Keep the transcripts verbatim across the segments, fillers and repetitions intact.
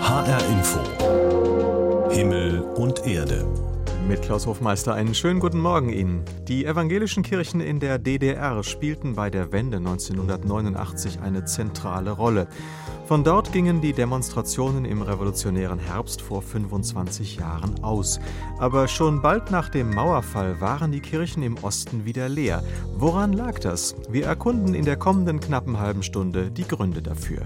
H R Info. Himmel und Erde. Mit Klaus Hofmeister einen schönen guten Morgen Ihnen. Die evangelischen Kirchen in der D D R spielten bei der Wende neunzehnhundertneunundachtzig eine zentrale Rolle. Von dort gingen die Demonstrationen im revolutionären Herbst vor fünfundzwanzig Jahren aus. Aber schon bald nach dem Mauerfall waren die Kirchen im Osten wieder leer. Woran lag das? Wir erkunden in der kommenden knappen halben Stunde die Gründe dafür.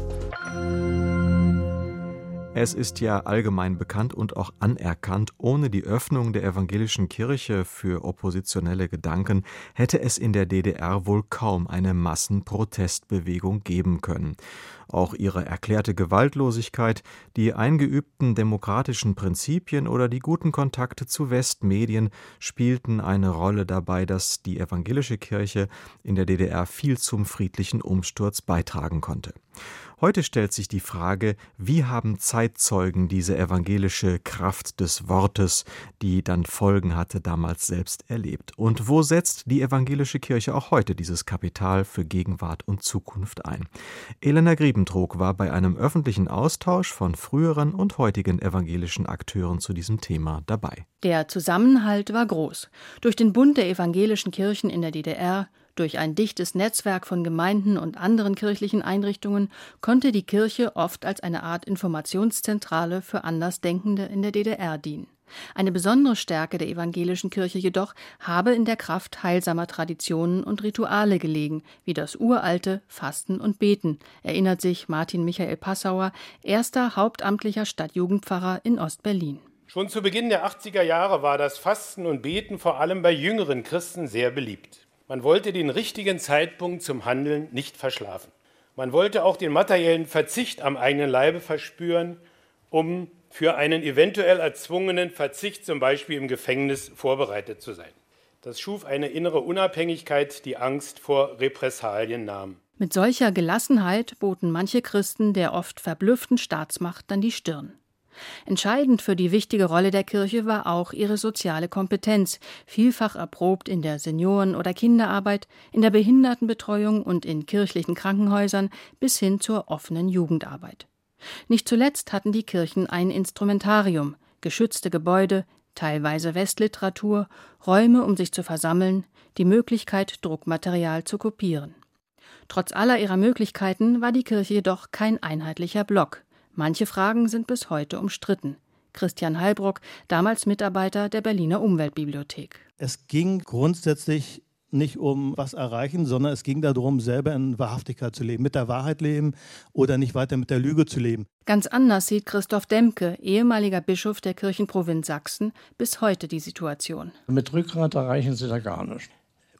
Es ist ja allgemein bekannt und auch anerkannt, ohne die Öffnung der evangelischen Kirche für oppositionelle Gedanken hätte es in der D D R wohl kaum eine Massenprotestbewegung geben können. Auch ihre erklärte Gewaltlosigkeit, die eingeübten demokratischen Prinzipien oder die guten Kontakte zu Westmedien spielten eine Rolle dabei, dass die evangelische Kirche in der D D R viel zum friedlichen Umsturz beitragen konnte. Heute stellt sich die Frage, wie haben Zeitzeugen diese evangelische Kraft des Wortes, die dann Folgen hatte, damals selbst erlebt? Und wo setzt die evangelische Kirche auch heute dieses Kapital für Gegenwart und Zukunft ein? Elena Griebentrog war bei einem öffentlichen Austausch von früheren und heutigen evangelischen Akteuren zu diesem Thema dabei. Der Zusammenhalt war groß. Durch den Bund der evangelischen Kirchen in der D D R, durch ein dichtes Netzwerk von Gemeinden und anderen kirchlichen Einrichtungen konnte die Kirche oft als eine Art Informationszentrale für Andersdenkende in der D D R dienen. Eine besondere Stärke der evangelischen Kirche jedoch habe in der Kraft heilsamer Traditionen und Rituale gelegen, wie das uralte Fasten und Beten, erinnert sich Martin Michael Passauer, erster hauptamtlicher Stadtjugendpfarrer in Ostberlin. Schon zu Beginn der achtziger Jahre war das Fasten und Beten vor allem bei jüngeren Christen sehr beliebt. Man wollte den richtigen Zeitpunkt zum Handeln nicht verschlafen. Man wollte auch den materiellen Verzicht am eigenen Leibe verspüren, um für einen eventuell erzwungenen Verzicht, zum Beispiel im Gefängnis, vorbereitet zu sein. Das schuf eine innere Unabhängigkeit, die Angst vor Repressalien nahm. Mit solcher Gelassenheit boten manche Christen der oft verblüfften Staatsmacht dann die Stirn. Entscheidend für die wichtige Rolle der Kirche war auch ihre soziale Kompetenz, vielfach erprobt in der Senioren- oder Kinderarbeit, in der Behindertenbetreuung und in kirchlichen Krankenhäusern bis hin zur offenen Jugendarbeit. Nicht zuletzt hatten die Kirchen ein Instrumentarium, geschützte Gebäude, teilweise Westliteratur, Räume, um sich zu versammeln, die Möglichkeit, Druckmaterial zu kopieren. Trotz aller ihrer Möglichkeiten war die Kirche jedoch kein einheitlicher Block. Manche Fragen sind bis heute umstritten. Christian Heilbrock, damals Mitarbeiter der Berliner Umweltbibliothek. Es ging grundsätzlich nicht um was erreichen, sondern es ging darum, selber in Wahrhaftigkeit zu leben, mit der Wahrheit leben oder nicht weiter mit der Lüge zu leben. Ganz anders sieht Christoph Demke, ehemaliger Bischof der Kirchenprovinz Sachsen, bis heute die Situation. Mit Rückgrat erreichen Sie da gar nichts.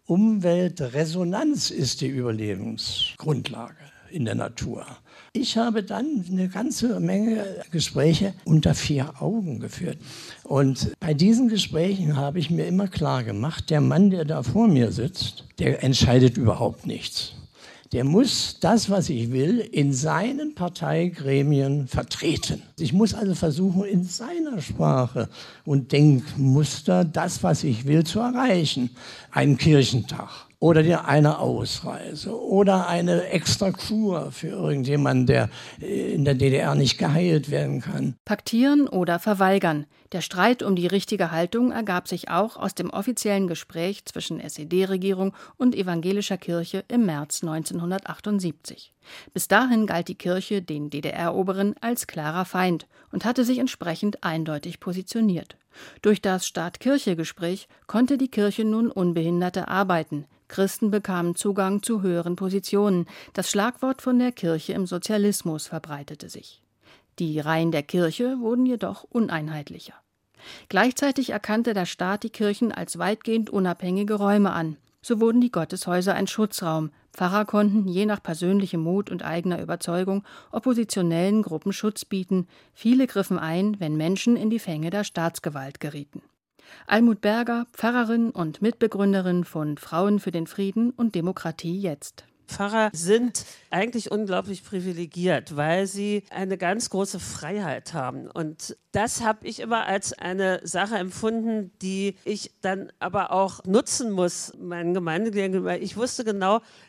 Umweltresonanz ist die Überlebensgrundlage in der Natur. Ich habe dann eine ganze Menge Gespräche unter vier Augen geführt. Und bei diesen Gesprächen habe ich mir immer klar gemacht, der Mann, der da vor mir sitzt, der entscheidet überhaupt nichts. Der muss das, was ich will, in seinen Parteigremien vertreten. Ich muss also versuchen, in seiner Sprache und Denkmuster das, was ich will, zu erreichen. Einen Kirchentag. Oder dir eine Ausreise oder eine extra Kur für irgendjemanden, der in der D D R nicht geheilt werden kann. Paktieren oder verweigern. Der Streit um die richtige Haltung ergab sich auch aus dem offiziellen Gespräch zwischen S E D-Regierung und evangelischer Kirche im März neunzehnhundertachtundsiebzig. Bis dahin galt die Kirche den D D R-Oberen als klarer Feind und hatte sich entsprechend eindeutig positioniert. Durch das Staat-Kirche-Gespräch konnte die Kirche nun unbehinderte arbeiten. Christen bekamen Zugang zu höheren Positionen. Das Schlagwort von der Kirche im Sozialismus verbreitete sich. Die Reihen der Kirche wurden jedoch uneinheitlicher. Gleichzeitig erkannte der Staat die Kirchen als weitgehend unabhängige Räume an. So wurden die Gotteshäuser ein Schutzraum. Pfarrer konnten je nach persönlichem Mut und eigener Überzeugung oppositionellen Gruppen Schutz bieten. Viele griffen ein, wenn Menschen in die Fänge der Staatsgewalt gerieten. Almut Berger, Pfarrerin und Mitbegründerin von Frauen für den Frieden und Demokratie jetzt. Pfarrer sind eigentlich unglaublich privilegiert, weil sie eine ganz große Freiheit haben. Und das habe ich immer als eine Sache empfunden, die ich dann aber auch nutzen muss, meinen Gemeindegliedern gegenüber. Ich wusste genau,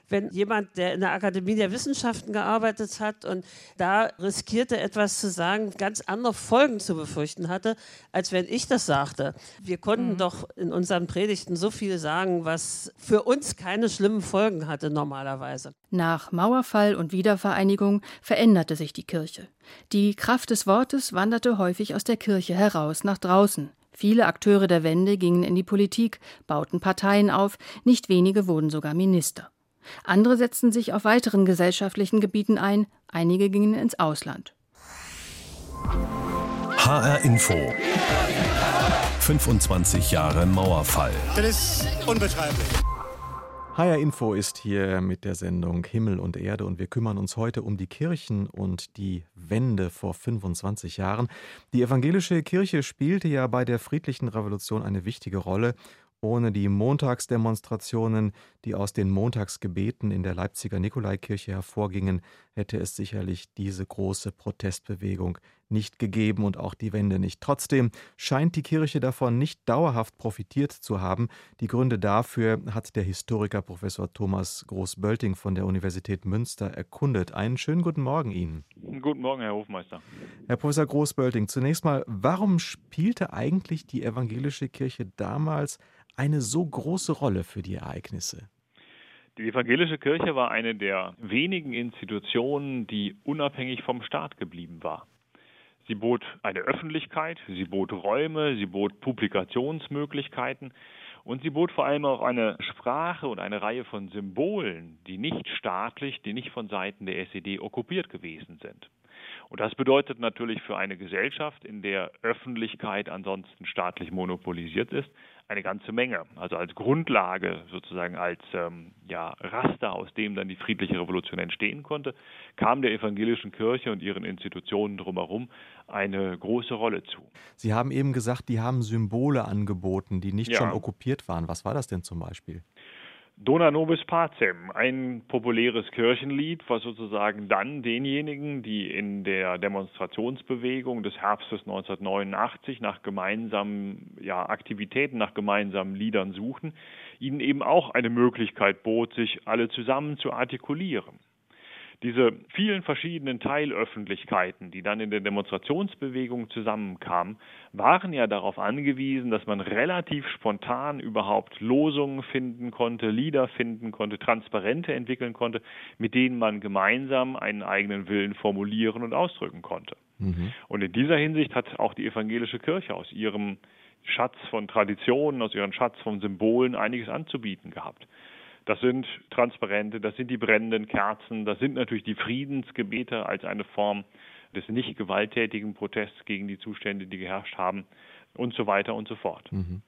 wenn jemand, der in der Akademie der Wissenschaften gearbeitet hat und da riskierte, etwas zu sagen, ganz andere Folgen zu befürchten hatte, als wenn ich das sagte. Wir konnten mhm. doch in unseren Predigten so viel sagen, was für uns keine schlimmen Folgen hatte normalerweise. Nach Mauerfall und Wiedervereinigung veränderte sich die Kirche. Die Kraft des Wortes wanderte häufig aus der Kirche heraus nach draußen. Viele Akteure der Wende gingen in die Politik, bauten Parteien auf, nicht wenige wurden sogar Minister. Andere setzten sich auf weiteren gesellschaftlichen Gebieten ein, einige gingen ins Ausland. H R Info. fünfundzwanzig Jahre Mauerfall. Das ist unbeschreiblich. H R Info ist hier mit der Sendung Himmel und Erde und wir kümmern uns heute um die Kirchen und die Wende vor fünfundzwanzig Jahren. Die evangelische Kirche spielte ja bei der friedlichen Revolution eine wichtige Rolle. Ohne die Montagsdemonstrationen, die aus den Montagsgebeten in der Leipziger Nikolaikirche hervorgingen, hätte es sicherlich diese große Protestbewegung nicht gegeben und auch die Wende nicht. Trotzdem scheint die Kirche davon nicht dauerhaft profitiert zu haben. Die Gründe dafür hat der Historiker Professor Thomas Groß-Bölting von der Universität Münster erkundet. Einen schönen guten Morgen Ihnen. Guten Morgen, Herr Hofmeister. Herr Professor Groß-Bölting, zunächst mal, warum spielte eigentlich die evangelische Kirche damals eine so große Rolle für die Ereignisse? Die evangelische Kirche war eine der wenigen Institutionen, die unabhängig vom Staat geblieben war. Sie bot eine Öffentlichkeit, sie bot Räume, sie bot Publikationsmöglichkeiten und sie bot vor allem auch eine Sprache und eine Reihe von Symbolen, die nicht staatlich, die nicht von Seiten der S E D okkupiert gewesen sind. Und das bedeutet natürlich für eine Gesellschaft, in der Öffentlichkeit ansonsten staatlich monopolisiert ist, eine ganze Menge. Also als Grundlage, sozusagen als ähm, ja, Raster, aus dem dann die friedliche Revolution entstehen konnte, kam der evangelischen Kirche und ihren Institutionen drumherum eine große Rolle zu. Sie haben eben gesagt, die haben Symbole angeboten, die nicht ja. schon okkupiert waren. Was war das denn zum Beispiel? Dona nobis pacem, ein populäres Kirchenlied, was sozusagen dann denjenigen, die in der Demonstrationsbewegung des Herbstes neunzehnhundertneunundachtzig nach gemeinsamen ja, Aktivitäten, nach gemeinsamen Liedern suchten, ihnen eben auch eine Möglichkeit bot, sich alle zusammen zu artikulieren. Diese vielen verschiedenen Teilöffentlichkeiten, die dann in der Demonstrationsbewegung zusammenkamen, waren ja darauf angewiesen, dass man relativ spontan überhaupt Losungen finden konnte, Lieder finden konnte, Transparente entwickeln konnte, mit denen man gemeinsam einen eigenen Willen formulieren und ausdrücken konnte. Mhm. Und in dieser Hinsicht hat auch die evangelische Kirche aus ihrem Schatz von Traditionen, aus ihrem Schatz von Symbolen einiges anzubieten gehabt. Das sind Transparente, das sind die brennenden Kerzen, das sind natürlich die Friedensgebete als eine Form des nicht gewalttätigen Protests gegen die Zustände, die geherrscht haben und so weiter und so fort. Mhm.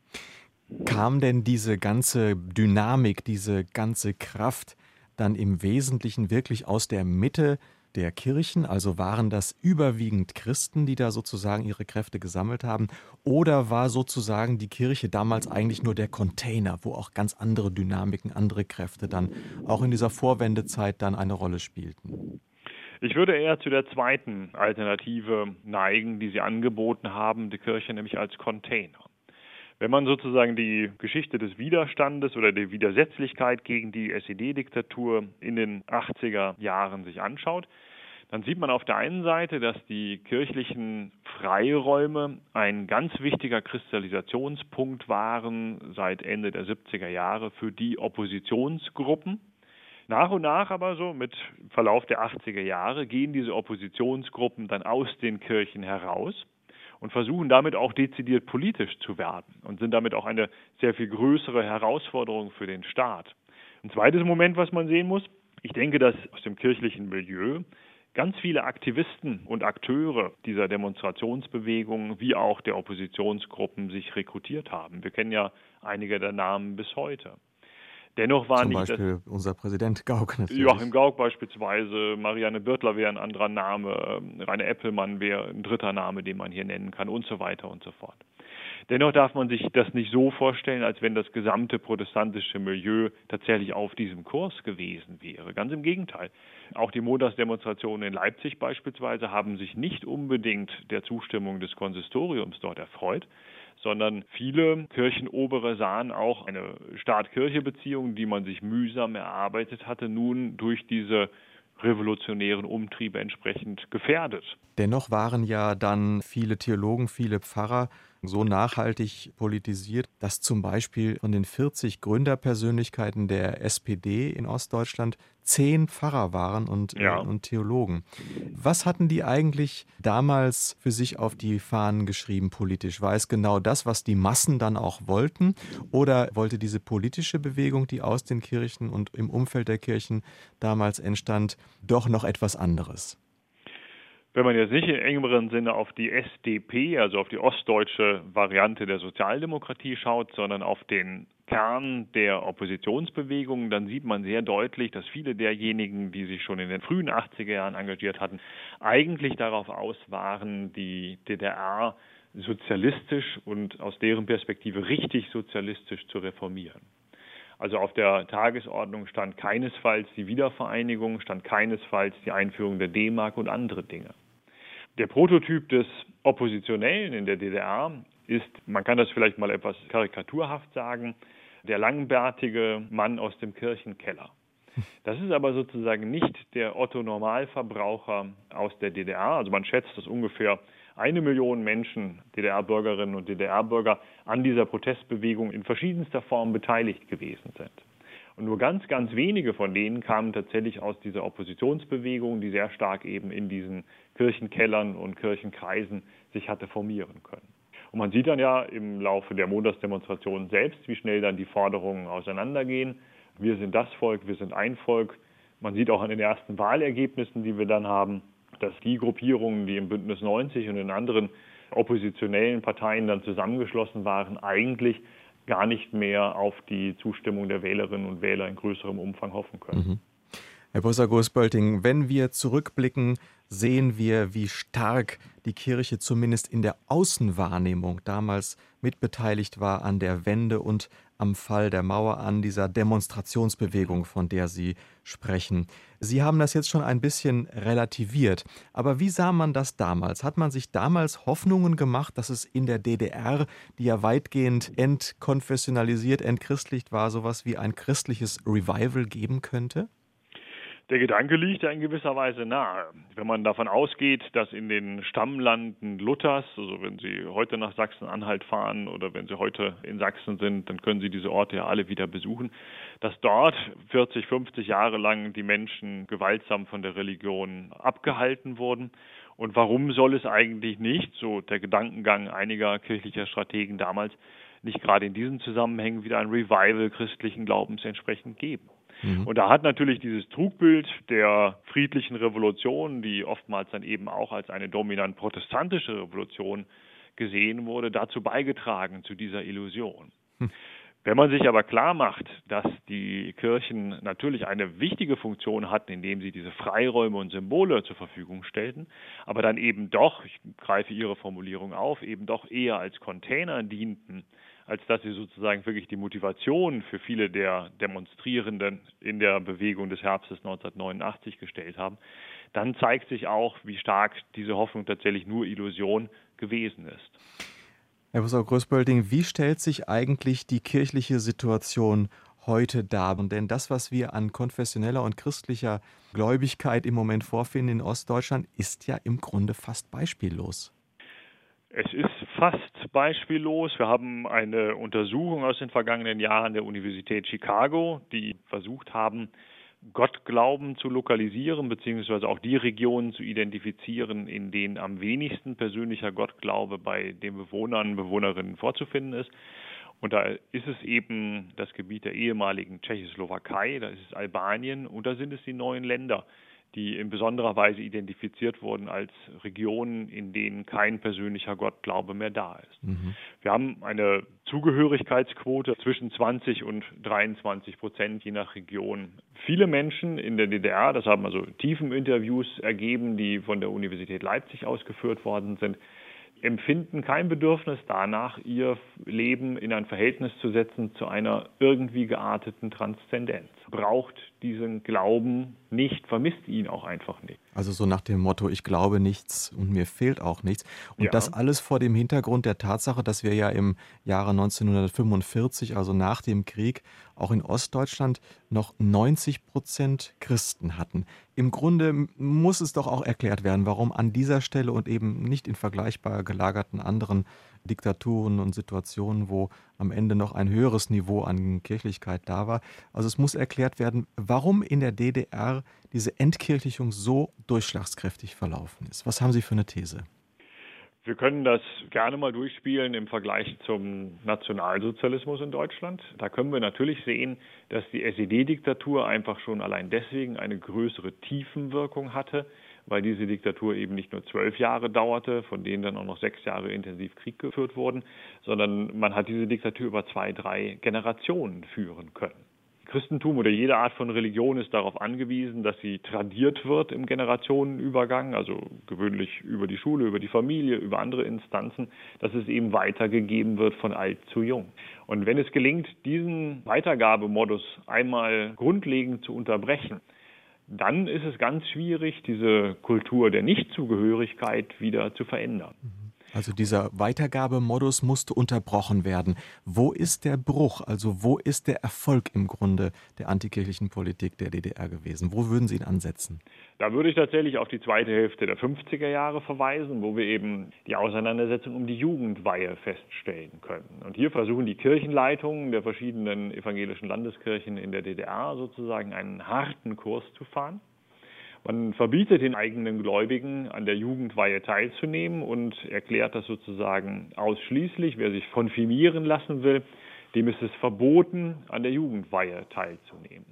Kam denn diese ganze Dynamik, diese ganze Kraft dann im Wesentlichen wirklich aus der Mitte der Kirchen? Also waren das überwiegend Christen, die da sozusagen ihre Kräfte gesammelt haben? Oder war sozusagen die Kirche damals eigentlich nur der Container, wo auch ganz andere Dynamiken, andere Kräfte dann auch in dieser Vorwendezeit dann eine Rolle spielten? Ich würde eher zu der zweiten Alternative neigen, die Sie angeboten haben, die Kirche nämlich als Container. Wenn man sozusagen die Geschichte des Widerstandes oder der Widersetzlichkeit gegen die S E D-Diktatur in den achtziger Jahren sich anschaut, dann sieht man auf der einen Seite, dass die kirchlichen Freiräume ein ganz wichtiger Kristallisationspunkt waren seit Ende der siebziger Jahre für die Oppositionsgruppen. Nach und nach aber so mit Verlauf der achtziger Jahre gehen diese Oppositionsgruppen dann aus den Kirchen heraus und versuchen damit auch dezidiert politisch zu werden und sind damit auch eine sehr viel größere Herausforderung für den Staat. Ein zweites Moment, was man sehen muss, ich denke, dass aus dem kirchlichen Milieu ganz viele Aktivisten und Akteure dieser Demonstrationsbewegung wie auch der Oppositionsgruppen sich rekrutiert haben. Wir kennen ja einige der Namen bis heute. Dennoch war Zum nicht Beispiel das, unser Präsident Gauck natürlich. Joachim Gauck beispielsweise, Marianne Birtler wäre ein anderer Name, Rainer Eppelmann wäre ein dritter Name, den man hier nennen kann und so weiter und so fort. Dennoch darf man sich das nicht so vorstellen, als wenn das gesamte protestantische Milieu tatsächlich auf diesem Kurs gewesen wäre. Ganz im Gegenteil. Auch die Montagsdemonstrationen in Leipzig beispielsweise haben sich nicht unbedingt der Zustimmung des Konsistoriums dort erfreut, sondern viele Kirchenobere sahen auch eine Staat-Kirche-Beziehung, die man sich mühsam erarbeitet hatte, nun durch diese revolutionären Umtriebe entsprechend gefährdet. Dennoch waren ja dann viele Theologen, viele Pfarrer so nachhaltig politisiert, dass zum Beispiel von den vierzig Gründerpersönlichkeiten der S P D in Ostdeutschland zehn Pfarrer waren und, ja. äh, und Theologen. Was hatten die eigentlich damals für sich auf die Fahnen geschrieben politisch? War es genau das, was die Massen dann auch wollten? Oder wollte diese politische Bewegung, die aus den Kirchen und im Umfeld der Kirchen damals entstand, doch noch etwas anderes? Wenn man jetzt nicht in engeren Sinne auf die S D P, also auf die ostdeutsche Variante der Sozialdemokratie schaut, sondern auf den Kern der Oppositionsbewegung, dann sieht man sehr deutlich, dass viele derjenigen, die sich schon in den frühen achtziger Jahren engagiert hatten, eigentlich darauf aus waren, die D D R sozialistisch und aus deren Perspektive richtig sozialistisch zu reformieren. Also auf der Tagesordnung stand keinesfalls die Wiedervereinigung, stand keinesfalls die Einführung der D-Mark und andere Dinge. Der Prototyp des Oppositionellen in der D D R ist, man kann das vielleicht mal etwas karikaturhaft sagen, der langbärtige Mann aus dem Kirchenkeller. Das ist aber sozusagen nicht der Otto-Normalverbraucher aus der D D R. Also man schätzt, dass ungefähr eine Million Menschen, D D R-Bürgerinnen und D D R-Bürger, an dieser Protestbewegung in verschiedenster Form beteiligt gewesen sind. Und nur ganz, ganz wenige von denen kamen tatsächlich aus dieser Oppositionsbewegung, die sehr stark eben in diesen Kirchenkellern und Kirchenkreisen sich hatte formieren können. Und man sieht dann ja im Laufe der Montagsdemonstration selbst, wie schnell dann die Forderungen auseinandergehen. Wir sind das Volk, wir sind ein Volk. Man sieht auch an den ersten Wahlergebnissen, die wir dann haben, dass die Gruppierungen, die im Bündnis neunzig und in anderen oppositionellen Parteien dann zusammengeschlossen waren, eigentlich gar nicht mehr auf die Zustimmung der Wählerinnen und Wähler in größerem Umfang hoffen können. Mhm. Herr Professor Groß-Bölting, wenn wir zurückblicken, sehen wir, wie stark die Kirche zumindest in der Außenwahrnehmung damals mitbeteiligt war an der Wende und am Fall der Mauer, an dieser Demonstrationsbewegung, von der Sie sprechen. Sie haben das jetzt schon ein bisschen relativiert. Aber wie sah man das damals? Hat man sich damals Hoffnungen gemacht, dass es in der D D R, die ja weitgehend entkonfessionalisiert, entchristlicht war, sowas wie ein christliches Revival geben könnte? Der Gedanke liegt ja in gewisser Weise nahe. Wenn man davon ausgeht, dass in den Stammlanden Luthers, also wenn Sie heute nach Sachsen-Anhalt fahren oder wenn Sie heute in Sachsen sind, dann können Sie diese Orte ja alle wieder besuchen, dass dort vierzig, fünfzig Jahre lang die Menschen gewaltsam von der Religion abgehalten wurden. Und warum soll es eigentlich nicht, so der Gedankengang einiger kirchlicher Strategen damals, nicht gerade in diesen Zusammenhängen wieder ein Revival christlichen Glaubens entsprechend geben? Und da hat natürlich dieses Trugbild der friedlichen Revolution, die oftmals dann eben auch als eine dominant protestantische Revolution gesehen wurde, dazu beigetragen, zu dieser Illusion. Hm. Wenn man sich aber klar macht, dass die Kirchen natürlich eine wichtige Funktion hatten, indem sie diese Freiräume und Symbole zur Verfügung stellten, aber dann eben doch, ich greife Ihre Formulierung auf, eben doch eher als Container dienten, als dass sie sozusagen wirklich die Motivation für viele der Demonstrierenden in der Bewegung des Herbstes neunzehnhundertneunundachtzig gestellt haben, dann zeigt sich auch, wie stark diese Hoffnung tatsächlich nur Illusion gewesen ist. Herr Professor Groß-Bölting, wie stellt sich eigentlich die kirchliche Situation heute dar? Denn das, was wir an konfessioneller und christlicher Gläubigkeit im Moment vorfinden in Ostdeutschland, ist ja im Grunde fast beispiellos. Es ist fast beispiellos. Wir haben eine Untersuchung aus den vergangenen Jahren der Universität Chicago, die versucht haben, Gottglauben zu lokalisieren, beziehungsweise auch die Regionen zu identifizieren, in denen am wenigsten persönlicher Gottglaube bei den Bewohnern und Bewohnerinnen vorzufinden ist. Und da ist es eben das Gebiet der ehemaligen Tschechoslowakei, da ist es Albanien und da sind es die neuen Länder, die in besonderer Weise identifiziert wurden als Regionen, in denen kein persönlicher Gottglaube mehr da ist. Mhm. Wir haben eine Zugehörigkeitsquote zwischen zwanzig und dreiundzwanzig Prozent je nach Region. Viele Menschen in der D D R, das haben also Tiefeninterviews ergeben, die von der Universität Leipzig ausgeführt worden sind, empfinden kein Bedürfnis danach, ihr Leben in ein Verhältnis zu setzen zu einer irgendwie gearteten Transzendenz. Braucht diesen Glauben nicht, vermisst ihn auch einfach nicht. Also so nach dem Motto, ich glaube nichts und mir fehlt auch nichts. Und Ja. das alles vor dem Hintergrund der Tatsache, dass wir ja im Jahre neunzehnhundertfünfundvierzig, also nach dem Krieg, auch in Ostdeutschland noch neunzig Prozent Christen hatten. Im Grunde muss es doch auch erklärt werden, warum an dieser Stelle und eben nicht in vergleichbar gelagerten anderen Diktaturen und Situationen, wo am Ende noch ein höheres Niveau an Kirchlichkeit da war. Also es muss erklärt werden, warum in der D D R diese Entkirchlichung so durchschlagskräftig verlaufen ist. Was haben Sie für eine These? Wir können das gerne mal durchspielen im Vergleich zum Nationalsozialismus in Deutschland. Da können wir natürlich sehen, dass die S E D-Diktatur einfach schon allein deswegen eine größere Tiefenwirkung hatte, weil diese Diktatur eben nicht nur zwölf Jahre dauerte, von denen dann auch noch sechs Jahre intensiv Krieg geführt wurden, sondern man hat diese Diktatur über zwei, drei Generationen führen können. Christentum oder jede Art von Religion ist darauf angewiesen, dass sie tradiert wird im Generationenübergang, also gewöhnlich über die Schule, über die Familie, über andere Instanzen, dass es eben weitergegeben wird von alt zu jung. Und wenn es gelingt, diesen Weitergabemodus einmal grundlegend zu unterbrechen, dann ist es ganz schwierig, diese Kultur der Nichtzugehörigkeit wieder zu verändern. Also dieser Weitergabemodus musste unterbrochen werden. Wo ist der Bruch, also wo ist der Erfolg im Grunde der antikirchlichen Politik der D D R gewesen? Wo würden Sie ihn ansetzen? Da würde ich tatsächlich auf die zweite Hälfte der fünfziger Jahre verweisen, wo wir eben die Auseinandersetzung um die Jugendweihe feststellen können. Und hier versuchen die Kirchenleitungen der verschiedenen evangelischen Landeskirchen in der D D R sozusagen einen harten Kurs zu fahren. Man verbietet den eigenen Gläubigen, an der Jugendweihe teilzunehmen und erklärt das sozusagen ausschließlich. Wer sich konfirmieren lassen will, dem ist es verboten, an der Jugendweihe teilzunehmen.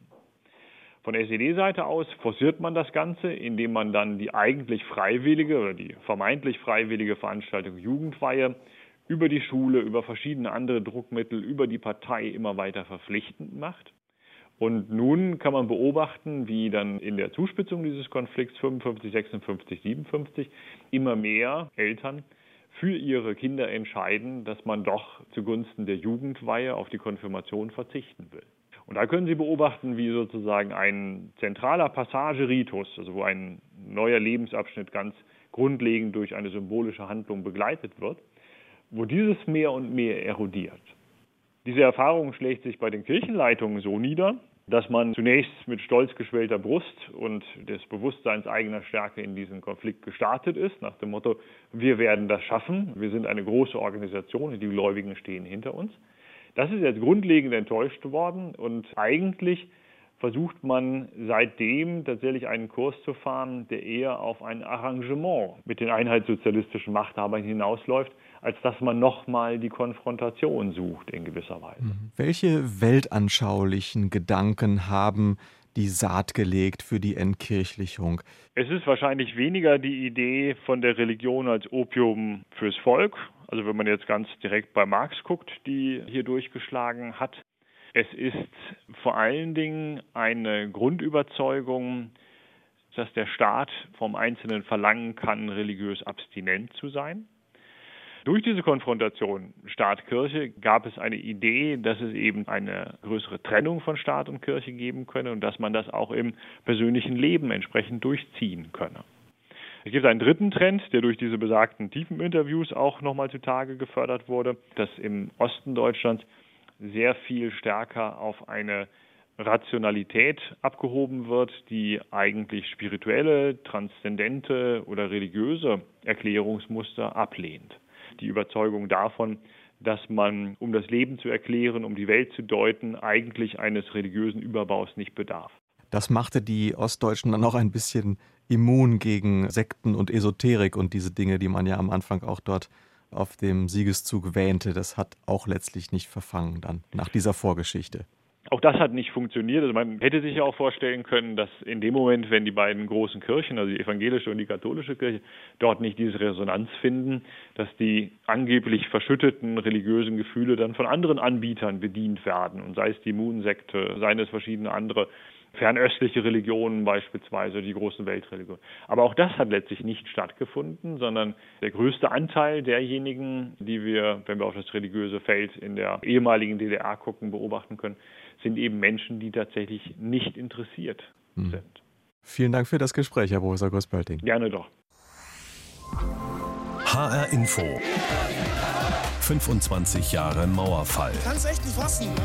Von der S E D-Seite aus forciert man das Ganze, indem man dann die eigentlich freiwillige oder die vermeintlich freiwillige Veranstaltung Jugendweihe über die Schule, über verschiedene andere Druckmittel, über die Partei immer weiter verpflichtend macht. Und nun kann man beobachten, wie dann in der Zuspitzung dieses Konflikts fünfundfünfzig, sechsundfünfzig, siebenundfünfzig immer mehr Eltern für ihre Kinder entscheiden, dass man doch zugunsten der Jugendweihe auf die Konfirmation verzichten will. Und da können Sie beobachten, wie sozusagen ein zentraler Passageritus, also wo ein neuer Lebensabschnitt ganz grundlegend durch eine symbolische Handlung begleitet wird, wo dieses mehr und mehr erodiert. Diese Erfahrung schlägt sich bei den Kirchenleitungen so nieder, dass man zunächst mit stolz geschwellter Brust und des Bewusstseins eigener Stärke in diesen Konflikt gestartet ist, nach dem Motto, wir werden das schaffen, wir sind eine große Organisation und die Gläubigen stehen hinter uns. Das ist jetzt grundlegend enttäuscht worden und eigentlich versucht man seitdem tatsächlich einen Kurs zu fahren, der eher auf ein Arrangement mit den einheitssozialistischen Machthabern hinausläuft, als dass man nochmal die Konfrontation sucht in gewisser Weise. Welche weltanschaulichen Gedanken haben die Saat gelegt für die Entkirchlichung? Es ist wahrscheinlich weniger die Idee von der Religion als Opium fürs Volk. Also wenn man jetzt ganz direkt bei Marx guckt, die hier durchgeschlagen hat. Es ist vor allen Dingen eine Grundüberzeugung, dass der Staat vom Einzelnen verlangen kann, religiös abstinent zu sein. Durch diese Konfrontation Staat-Kirche gab es eine Idee, dass es eben eine größere Trennung von Staat und Kirche geben könne und dass man das auch im persönlichen Leben entsprechend durchziehen könne. Es gibt einen dritten Trend, der durch diese besagten Tiefeninterviews auch nochmal zutage gefördert wurde, dass im Osten Deutschlands sehr viel stärker auf eine Rationalität abgehoben wird, die eigentlich spirituelle, transzendente oder religiöse Erklärungsmuster ablehnt. Die Überzeugung davon, dass man, um das Leben zu erklären, um die Welt zu deuten, eigentlich eines religiösen Überbaus nicht bedarf. Das machte die Ostdeutschen dann auch ein bisschen immun gegen Sekten und Esoterik und diese Dinge, die man ja am Anfang auch dort auf dem Siegeszug wähnte. Das hat auch letztlich nicht verfangen dann nach dieser Vorgeschichte. Auch das hat nicht funktioniert. Also man hätte sich ja auch vorstellen können, dass in dem Moment, wenn die beiden großen Kirchen, also die evangelische und die katholische Kirche, dort nicht diese Resonanz finden, dass die angeblich verschütteten religiösen Gefühle dann von anderen Anbietern bedient werden. Und sei es die Moon-Sekte, seien es verschiedene andere fernöstliche Religionen beispielsweise, die großen Weltreligionen. Aber auch das hat letztlich nicht stattgefunden, sondern der größte Anteil derjenigen, die wir, wenn wir auf das religiöse Feld in der ehemaligen D D R gucken, beobachten können, sind eben Menschen, die tatsächlich nicht interessiert hm. sind. Vielen Dank für das Gespräch, Herr Professor Gospalting. Gerne doch. H R Info. fünfundzwanzig Jahre Mauerfall. Kannst echt nicht fassen, ne?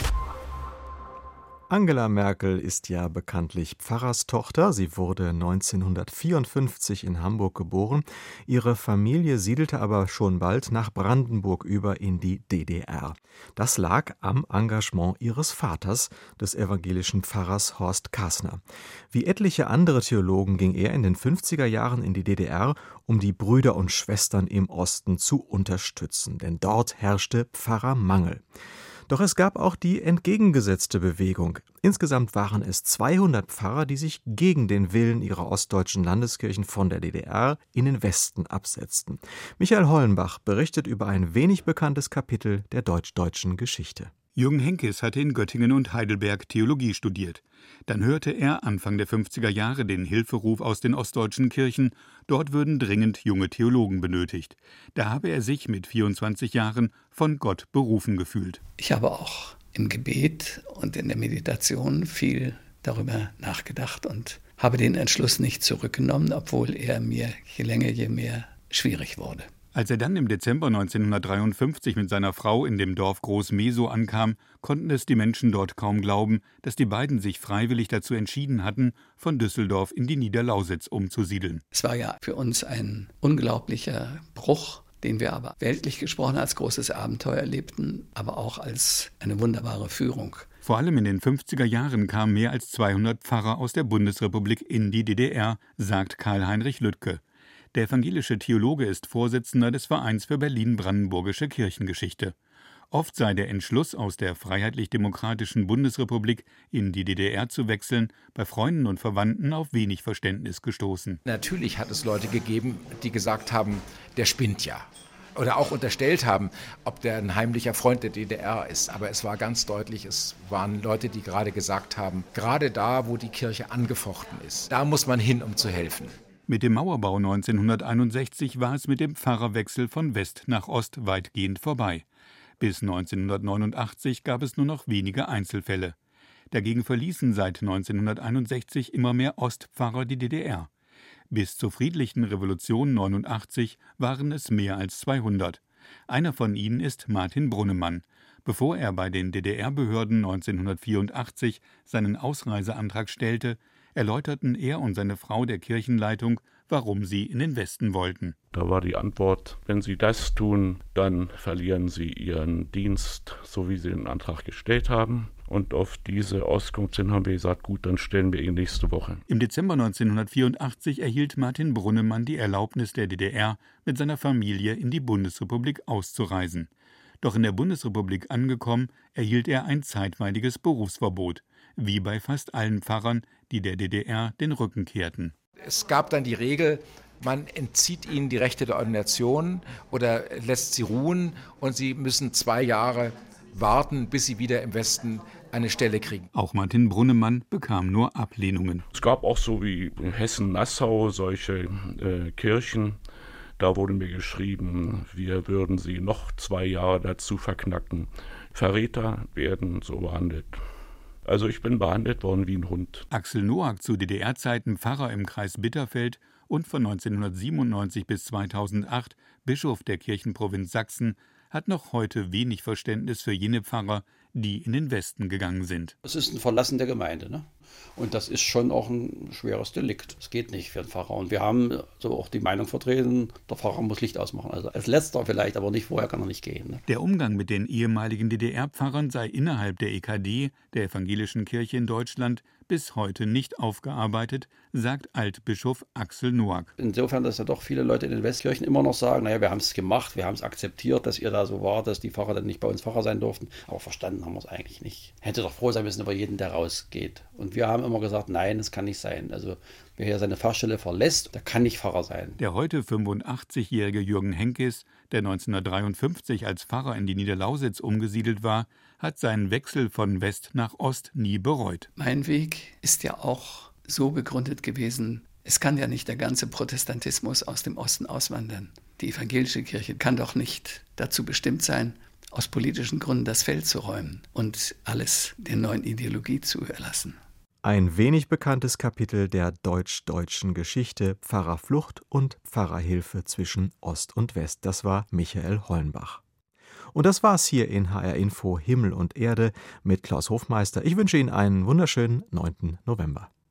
Angela Merkel ist ja bekanntlich Pfarrerstochter. Sie wurde neunzehnhundertvierundfünfzig in Hamburg geboren. Ihre Familie siedelte aber schon bald nach Brandenburg über in die D D R. Das lag am Engagement ihres Vaters, des evangelischen Pfarrers Horst Kasner. Wie etliche andere Theologen ging er in den fünfziger Jahren in die D D R, um die Brüder und Schwestern im Osten zu unterstützen. Denn dort herrschte Pfarrermangel. Doch es gab auch die entgegengesetzte Bewegung. Insgesamt waren es zweihundert Pfarrer, die sich gegen den Willen ihrer ostdeutschen Landeskirchen von der D D R in den Westen absetzten. Michael Hollenbach berichtet über ein wenig bekanntes Kapitel der deutsch-deutschen Geschichte. Jürgen Henkes hatte in Göttingen und Heidelberg Theologie studiert. Dann hörte er Anfang der fünfziger Jahre den Hilferuf aus den ostdeutschen Kirchen, dort würden dringend junge Theologen benötigt. Da habe er sich mit vierundzwanzig Jahren von Gott berufen gefühlt. Ich habe auch im Gebet und in der Meditation viel darüber nachgedacht und habe den Entschluss nicht zurückgenommen, obwohl er mir je länger, je mehr schwierig wurde. Als er dann im Dezember neunzehnhundertdreiundfünfzig mit seiner Frau in dem Dorf Groß-Mesow ankam, konnten es die Menschen dort kaum glauben, dass die beiden sich freiwillig dazu entschieden hatten, von Düsseldorf in die Niederlausitz umzusiedeln. Es war ja für uns ein unglaublicher Bruch, den wir aber weltlich gesprochen als großes Abenteuer erlebten, aber auch als eine wunderbare Führung. Vor allem in den fünfziger Jahren kamen mehr als zweihundert Pfarrer aus der Bundesrepublik in die D D R, sagt Karl-Heinrich Lüttke. Der evangelische Theologe ist Vorsitzender des Vereins für Berlin-Brandenburgische Kirchengeschichte. Oft sei der Entschluss, aus der freiheitlich-demokratischen Bundesrepublik in die D D R zu wechseln, bei Freunden und Verwandten auf wenig Verständnis gestoßen. Natürlich hat es Leute gegeben, die gesagt haben, der spinnt ja. Oder auch unterstellt haben, ob der ein heimlicher Freund der D D R ist. Aber es war ganz deutlich, es waren Leute, die gerade gesagt haben, gerade da, wo die Kirche angefochten ist, da muss man hin, um zu helfen. Mit dem Mauerbau neunzehnhunderteinundsechzig war es mit dem Pfarrerwechsel von West nach Ost weitgehend vorbei. Bis neunzehnhundertneunundachtzig gab es nur noch wenige Einzelfälle. Dagegen verließen seit neunzehnhunderteinundsechzig immer mehr Ostpfarrer die D D R. Bis zur friedlichen Revolution neunundachtzig waren es mehr als zweihundert. Einer von ihnen ist Martin Brunnemann. Bevor er bei den D D R-Behörden neunzehnhundertvierundachtzig seinen Ausreiseantrag stellte, erläuterten er und seine Frau der Kirchenleitung, warum sie in den Westen wollten. Da war die Antwort, wenn Sie das tun, dann verlieren Sie Ihren Dienst, so wie Sie den Antrag gestellt haben. Und auf diese Auskunft hin haben wir gesagt, gut, dann stellen wir ihn nächste Woche. Im Dezember neunzehnhundertvierundachtzig erhielt Martin Brunnemann die Erlaubnis der D D R, mit seiner Familie in die Bundesrepublik auszureisen. Doch in der Bundesrepublik angekommen, erhielt er ein zeitweiliges Berufsverbot, wie bei fast allen Pfarrern, die der D D R den Rücken kehrten. Es gab dann die Regel, man entzieht ihnen die Rechte der Ordination oder lässt sie ruhen und sie müssen zwei Jahre warten, bis sie wieder im Westen eine Stelle kriegen. Auch Martin Brunnemann bekam nur Ablehnungen. Es gab auch so wie in Hessen-Nassau solche äh, Kirchen. Da wurde mir geschrieben, wir würden sie noch zwei Jahre dazu verknacken. Verräter werden so behandelt. Also ich bin behandelt worden wie ein Hund. Axel Noack, zu D D R-Zeiten Pfarrer im Kreis Bitterfeld und von neunzehnhundertsiebenundneunzig bis zweitausendacht Bischof der Kirchenprovinz Sachsen, hat noch heute wenig Verständnis für jene Pfarrer, die in den Westen gegangen sind. Es ist ein Verlassen der Gemeinde, ne? Und das ist schon auch ein schweres Delikt. Das geht nicht für einen Pfarrer. Und wir haben so auch die Meinung vertreten, der Pfarrer muss Licht ausmachen. Also als letzter vielleicht, aber nicht vorher kann er nicht gehen. Ne? Der Umgang mit den ehemaligen D D R-Pfarrern sei innerhalb der E K D, der evangelischen Kirche in Deutschland, bis heute nicht aufgearbeitet, sagt Altbischof Axel Noack. Insofern, dass ja doch viele Leute in den Westkirchen immer noch sagen, naja, wir haben es gemacht, wir haben es akzeptiert, dass ihr da so war, dass die Pfarrer dann nicht bei uns Pfarrer sein durften. Aber verstanden haben wir es eigentlich nicht. Hätte doch froh sein müssen über jeden, der rausgeht. Und wir haben immer gesagt, nein, das kann nicht sein. Also wer hier seine Pfarrstelle verlässt, der kann nicht Pfarrer sein. Der heute fünfundachtzigjährige Jürgen Henkes, der neunzehnhundertdreiundfünfzig als Pfarrer in die Niederlausitz umgesiedelt war, hat seinen Wechsel von West nach Ost nie bereut. Mein Weg Kritik ist ja auch so begründet gewesen, es kann ja nicht der ganze Protestantismus aus dem Osten auswandern. Die evangelische Kirche kann doch nicht dazu bestimmt sein, aus politischen Gründen das Feld zu räumen und alles der neuen Ideologie zu überlassen. Ein wenig bekanntes Kapitel der deutsch-deutschen Geschichte, Pfarrerflucht und Pfarrerhilfe zwischen Ost und West. Das war Michael Hollenbach. Und das war's hier in H R Info Himmel und Erde mit Klaus Hofmeister. Ich wünsche Ihnen einen wunderschönen neunten November.